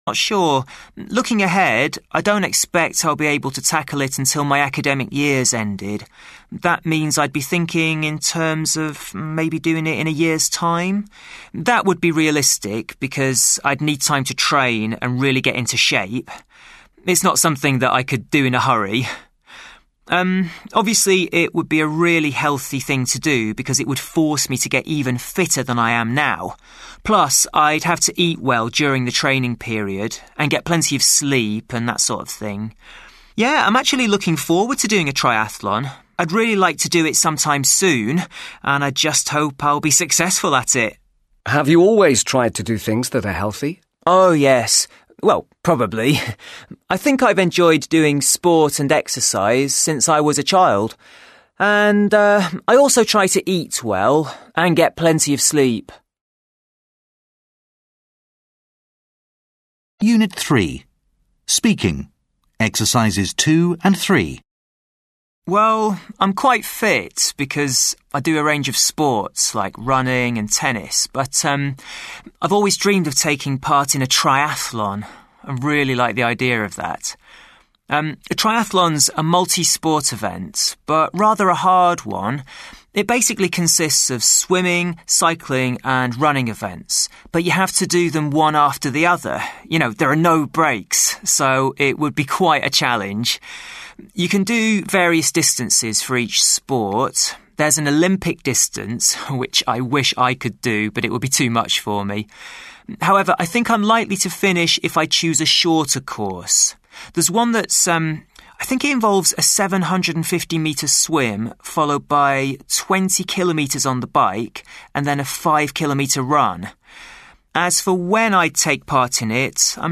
Not sure. Looking ahead, I don't expect I'll be able to tackle it until my academic year's ended. That means I'd be thinking in terms of maybe doing it in a year's time. That would be realistic because I'd need time to train and really get into shape. It's not something that I could do in a hurry. Obviously, it would be a really healthy thing to do because it would force me to get even fitter than I am now. Plus, I'd have to eat well during the training period and get plenty of sleep and that sort of thing. Yeah, I'm actually looking forward to doing a triathlon. I'd really like to do it sometime soon, and I just hope I'll be successful at it. Have you always tried to do things that are healthy? Oh, yes. Well, probably. I think I've enjoyed doing sport and exercise since I was a child. And I also try to eat well and get plenty of sleep. Unit 3. Speaking. Exercises 2 and 3. Well, I'm quite fit because I do a range of sports like running and tennis, but I've always dreamed of taking part in a triathlon. I really like the idea of that. A triathlon's a multi-sport event, but rather a hard one. It basically consists of swimming, cycling and running events, but you have to do them one after the other. You know, there are no breaks, so it would be quite a challenge. You can do various distances for each sport. There's an Olympic distance, which I wish I could do, but it would be too much for me. However, I think I'm likely to finish if I choose a shorter course. There's one that's, I think it involves a 750-metre swim, followed by 20 kilometres on the bike, and then a 5-kilometre run. As for when I take part in it, I'm